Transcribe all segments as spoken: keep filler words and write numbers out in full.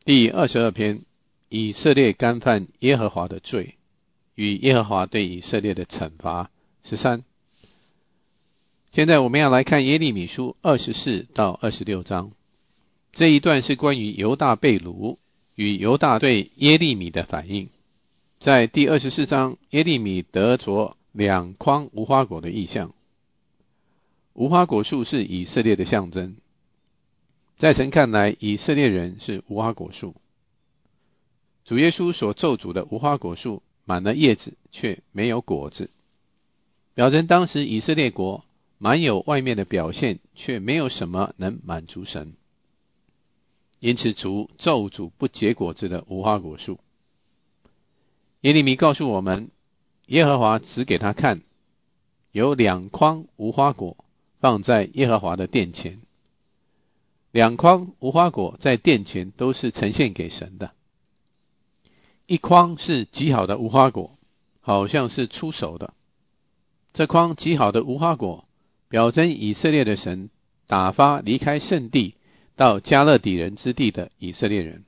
第二十二篇，以色列干犯耶和华的罪与耶和华对以色列的惩罚。十三。现在我们要来看耶利米书二十四到二十六章，这一段是关于犹大被掳与犹大对耶利米的反应。在第二十四章，耶利米得着两筐无花果的异象。无花果树是以色列的象征，在神看来，以色列人是无花果树。主耶稣所咒诅的无花果树满了叶子，却没有果子，表征当时以色列国满有外面的表现，却没有什么能满足神。因此主咒诅不结果子的无花果树。耶利米告诉我们，耶和华指给他看，有两筐无花果放在耶和华的殿前。两筐无花果在殿前都是呈现给神的。一筐是极好的无花果，好像是出熟的。这筐极好的无花果表征以色列的神打发离开圣地到迦勒底人之地的以色列人。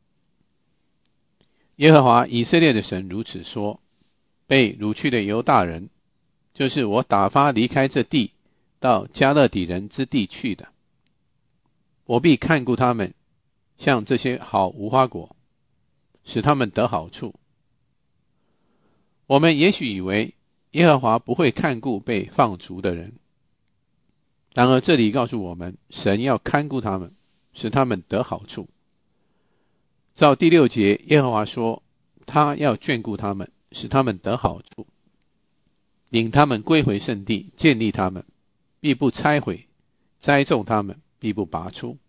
耶和华以色列的神如此说，被掳去的犹大人，就是我打发离开这地到迦勒底人之地去的，我必看顾他们，像这些好无花果，使他们得好处。我们也许以为耶和华不会看顾被放逐的人，然而这里告诉我们，神要看顾他们，使他们得好处。照第六节，耶和华说，他要眷顾他们，使他们得好处，领他们归回圣地，建立他们，必不拆毁，栽种他们，必不拔出。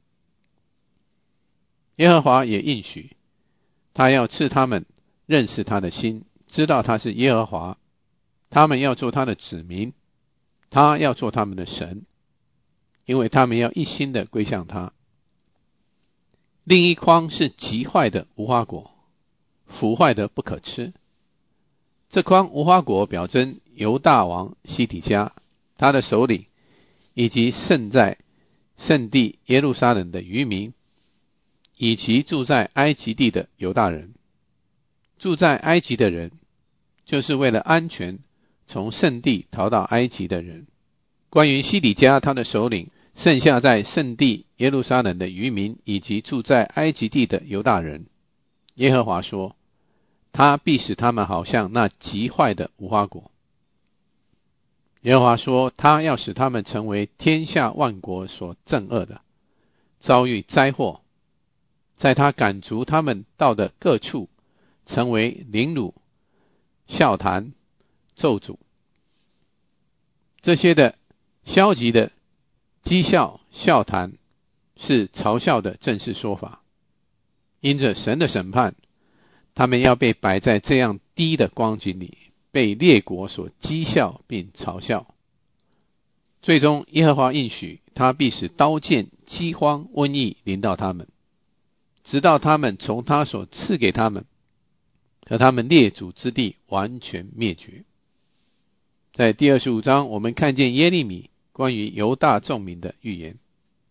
耶和华也应许，他要赐他们认识他的心，知道他是耶和华，他们要做他的子民，他要做他们的神，因为他们要一心的归向他。另一筐是极坏的无花果，腐坏的不可吃。这筐无花果表征犹大王西底家，他的首领，以及圣在圣地耶路撒冷的渔民，以及住在埃及地的犹大人。住在埃及的人，就是为了安全从圣地逃到埃及的人。关于西底家他的首领，剩下在圣地耶路撒冷的渔民，以及住在埃及地的犹大人，耶和华说，他必使他们好像那极坏的无花果。耶和华说，他要使他们成为天下万国所憎恶的，遭遇灾祸，在他赶逐他们到的各处，成为凌辱、笑谈、咒诅。这些的消极的讥笑、笑谈是嘲笑的正式说法。因着神的审判，他们要被摆在这样低的光景里，被列国所讥笑并嘲笑。最终耶和华应许，他必使刀剑、饥荒、瘟疫临到他们，直到他们从他所赐给他们和他们列祖之地完全灭绝。在第二十五章，我们看见耶利米关于犹大众民的预言。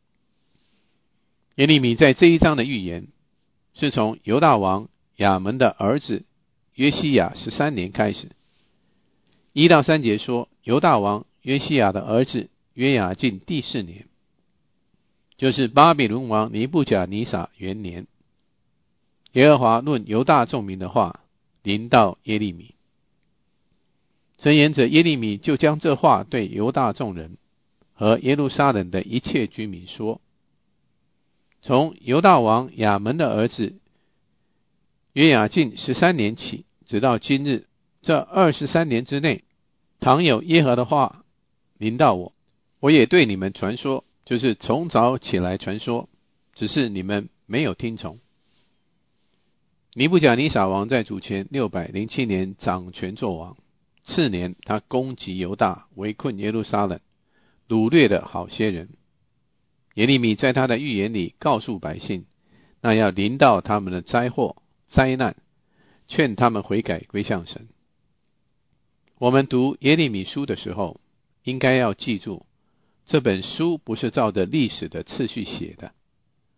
耶利米在这一章的预言是从犹大王亚门的儿子约西亚十三年开始。一到三节说，犹大王约西亚的儿子约雅敬第四年，就是巴比伦王尼布甲尼撒元年，耶和华论犹大众民的话临到耶利米。箴言者耶利米就将这话对犹大众人和耶路撒冷的一切居民说。从犹大王亚门的儿子约雅敬十三年起，直到今日，这二十三年之内，倘有耶和华的话临到我，我也对你们传说，就是从早起来传说，只是你们没有听从。尼布甲尼撒王在主前六百零七年掌权作王，次年他攻击犹大，围困耶路撒冷，掳掠了好些人。耶利米在他的预言里告诉百姓，那要临到他们的灾祸、灾难，劝他们悔改归向神。我们读耶利米书的时候，应该要记住，这本书不是照着历史的次序写的，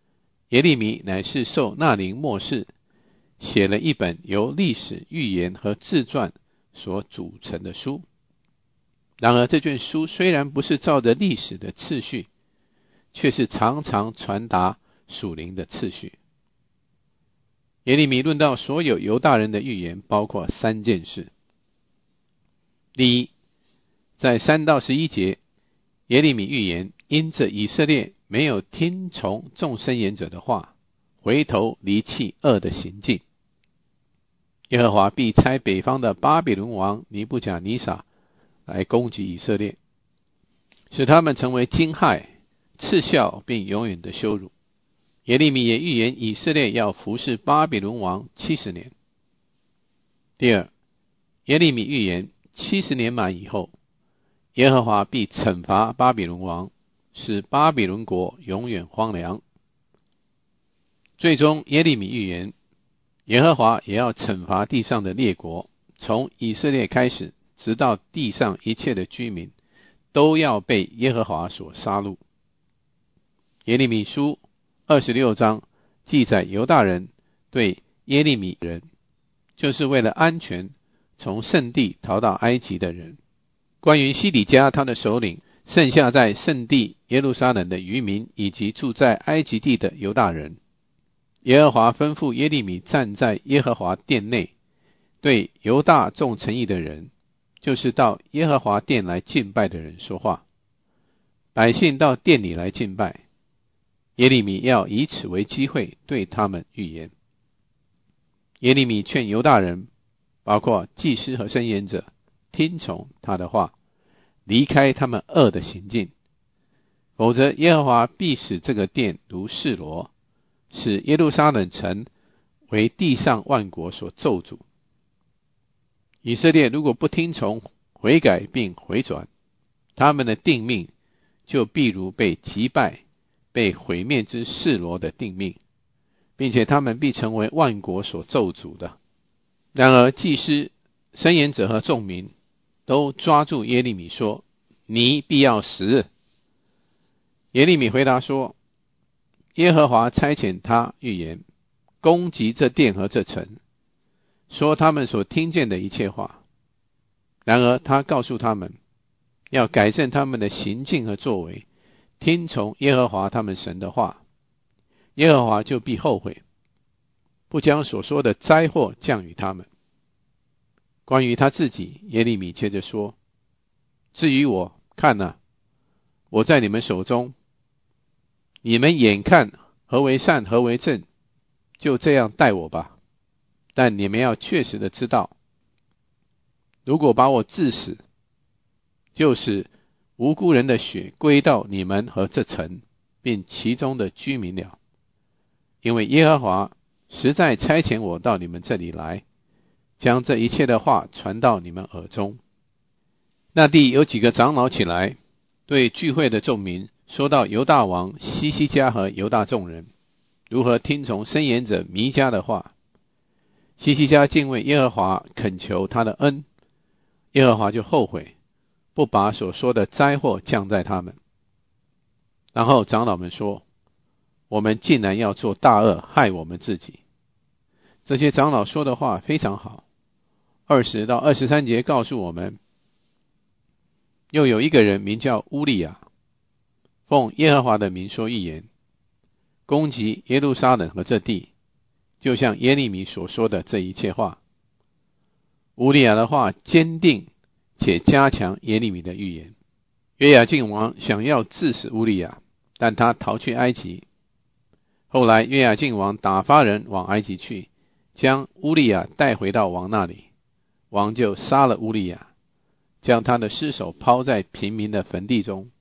耶利米乃是受那灵默示，写了一本由历史、预言和自传所组成的书。然而这卷书虽然不是照着历史的次序，却是常常传达属灵的次序。耶利米论到所有犹大人的预言，包括三件事。第一，在三到十一节，耶利米预言，因着以色列没有听从众申言者的话，回头离弃恶的行径，耶和华必差北方的巴比伦王尼布甲尼撒来攻击以色列，使他们成为惊骇、嗤笑并永远的羞辱。耶利米也预言以色列要服侍巴比伦王七十年。第二，耶利米预言七十年满以后，耶和华必惩罚巴比伦王，使巴比伦国永远荒凉。最终耶利米预言，耶和华也要惩罚地上的列国，从以色列开始，直到地上一切的居民都要被耶和华所杀戮。耶利米书二十六章记载犹大人对耶利米人，就是为了安全从圣地逃到埃及的人。关于西底家他的首领，剩下在圣地耶路撒冷的渔民，以及住在埃及地的犹大人，耶和华吩咐耶利米站在耶和华殿内，对犹大众诚意的人，就是到耶和华殿来敬拜的人说话。百姓到殿里来敬拜，耶利米要以此为机会对他们预言。耶利米劝犹大人，包括祭司和申言者，听从他的话，离开他们恶的行径，否则耶和华必使这个殿如示罗，使耶路撒冷城为地上万国所咒诅。以色列如果不听从、悔改并回转，他们的定命就必如被击败、被毁灭之示罗的定命，并且他们必成为万国所咒诅的。然而祭司、申言者和众民都抓住耶利米说，你必要死。耶利米回答说，耶和华差遣他预言，攻击这殿和这城，说他们所听见的一切话。然而他告诉他们，要改正他们的行径和作为，听从耶和华他们神的话，耶和华就必后悔，不将所说的灾祸降与他们。关于他自己，耶利米接着说，至于我，看啊，我在你们手中，你们眼看何为善何为正，就这样待我吧。但你们要确实的知道，如果把我治死，就是无辜人的血归到你们和这城并其中的居民了。因为耶和华实在差遣我到你们这里来，将这一切的话传到你们耳中。那地有几个长老起来，对聚会的众民说到犹大王西西家和犹大众人如何听从申言者弥迦的话。西西家敬畏耶和华，恳求他的恩，耶和华就后悔，不把所说的灾祸降在他们。然后长老们说，我们竟然要做大恶，害我们自己。这些长老说的话非常好。二十到二十三节告诉我们，又有一个人名叫乌利亚，奉耶和华的名说预言，攻击耶路撒冷和这地，就像耶利米所说的这一切话。乌利亚的话坚定且加强耶利米的预言。约雅敬王想要治死乌利亚，但他逃去埃及。后来约雅敬王打发人往埃及去，将乌利亚带回到王那里，王就杀了乌利亚，将他的尸首抛在平民的坟地中。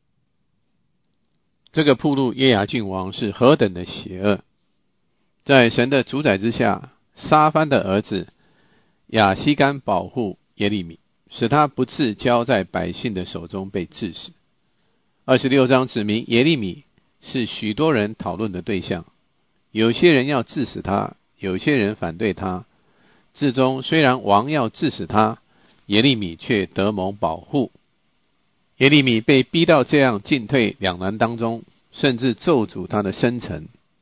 这个暴露约雅敬王是何等的邪恶。在神的主宰之下，沙番的儿子亚希干保护耶利米，使他不致交在百姓的手中被治死。二十六章指明耶利米是许多人讨论的对象，有些人要治死他，有些人反对他。至终虽然王要治死他，耶利米却得蒙保护。耶利米被逼到这样进退两难当中，甚至咒诅他的生辰。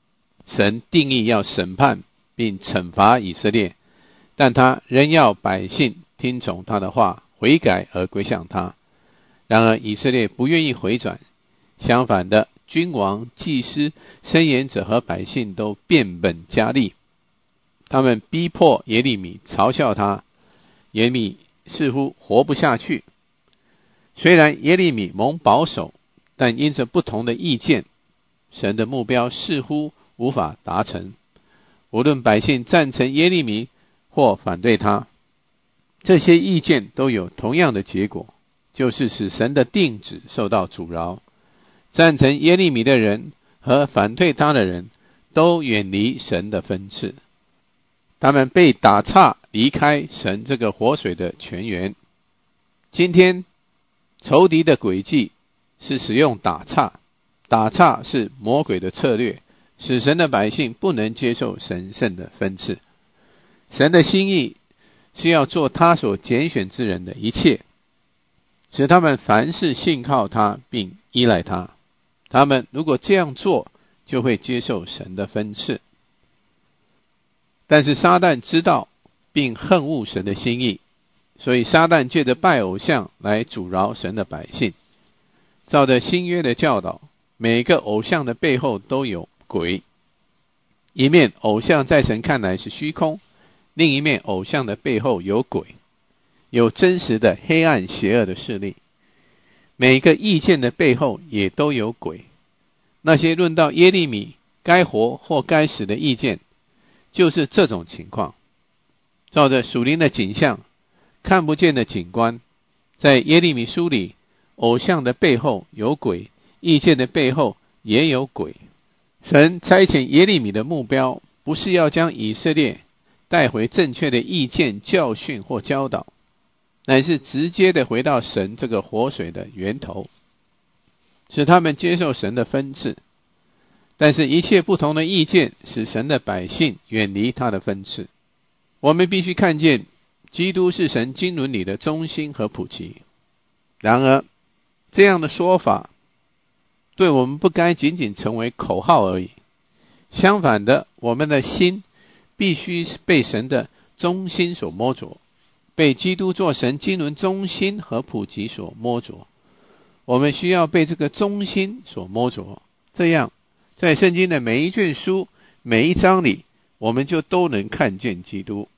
神定义要审判并惩罚以色列，但他仍要百姓听从他的话，悔改而归向他。然而以色列不愿意回转，相反的，君王、祭司、申言者和百姓都变本加厉，他们逼迫耶利米，嘲笑他。耶利米似乎活不下去。虽然耶利米蒙保守，但因着不同的意见，神的目标似乎无法达成。无论百姓赞成耶利米或反对他，这些意见都有同样的结果，就是使神的定旨受到阻挠。赞成耶利米的人和反对他的人都远离神的分赐，他们被打岔离开神这个活水的泉源。今天仇敌的诡计是使用打岔，打岔是魔鬼的策略，使神的百姓不能接受神圣的分赐。神的心意是要做他所拣选之人的一切，使他们凡事信靠他并依赖他。他们如果这样做，就会接受神的分赐。但是撒旦知道并恨恶神的心意，所以撒旦借着拜偶像来阻挠神的百姓。照着新约的教导，每个偶像的背后都有鬼。一面偶像在神看来是虚空，另一面偶像的背后有鬼，有真实的黑暗邪恶的势力。每个意见的背后也都有鬼。那些论到耶利米该活或该死的意见，就是这种情况。照着属灵的景象，看不见的景观，在耶利米书里，偶像的背后有鬼，意见的背后也有鬼。神差遣耶利米的目标，不是要将以色列带回正确的意见、教训或教导，乃是直接的回到神这个活水的源头，使他们接受神的分赐。但是一切不同的意见使神的百姓远离他的分赐。我们必须看见基督是神经纶里的中心和普及。然而这样的说法对我们不该仅仅成为口号而已，相反的，我们的心必须被神的中心所摸着，被基督做神经纶中心和普及所摸着。我们需要被这个中心所摸着，这样在圣经的每一卷书每一章里，我们就都能看见基督。